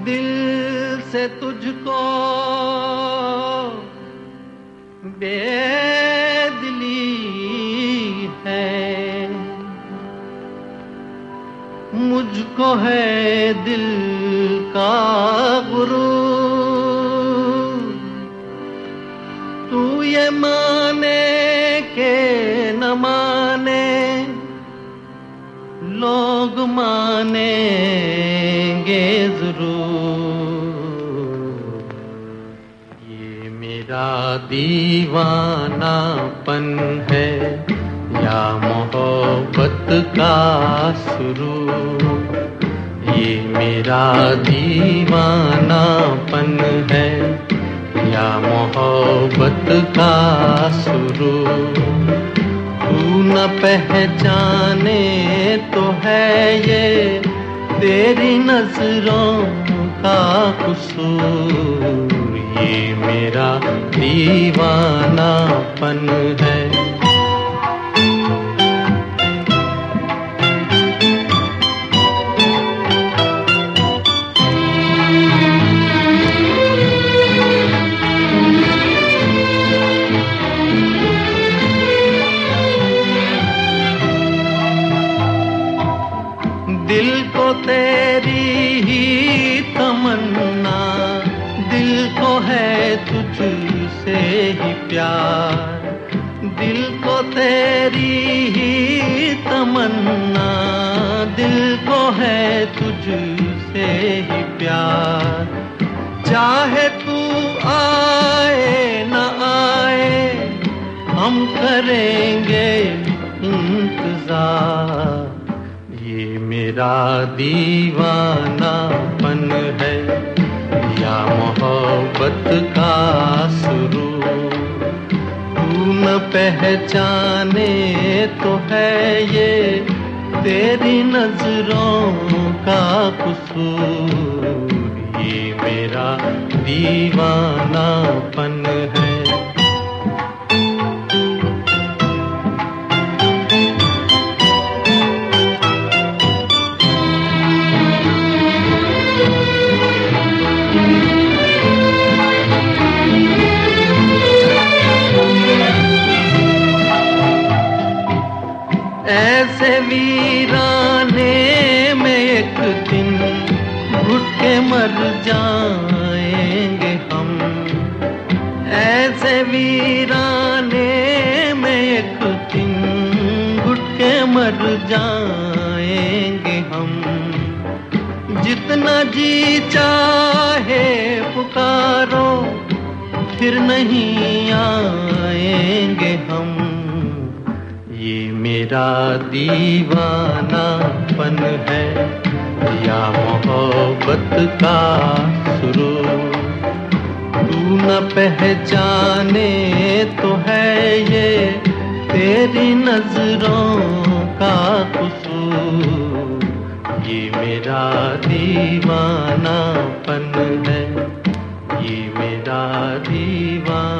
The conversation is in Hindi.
दिल से तुझको बेदिली है, मुझको है दिल का गुरूर। तू ये माने के न माने, लोग मानेंगे जरूर। ये मेरा दीवानापन है या मोहब्बत का सुरूर। ये मेरा दीवानापन है या मोहब्बत का सुरूर। तू न पहचाने तो है ये तेरी नजरों का कसूर। ये मेरा दीवानापन है। दिल को तेरी ही तमन्ना, दिल को है तुझसे ही प्यार। दिल को तेरी ही तमन्ना, दिल को है तुझसे ही प्यार। चाहे तू आए न आए, हम करेंगे इंतजार। ये मेरा दीवानापन है या मोहब्बत का सुरूर। तू न पहचाने तो है ये तेरी नजरों का कसूर। ये मेरा दीवानापन है। ऐसे वीराने में एक दिन घुट के मर जाएंगे हम। ऐसे वीराने में एक दिन घुट के मर जाएंगे हम। जितना जी चाहे पुकारो, फिर नहीं आएंगे हम। ये मेरा दीवानापन है या मोहब्बत का सुरूर। तू न पहचाने तो है ये तेरी नजरों का कसूर। ये मेरा दीवानापन है, ये मेरा दीवाना।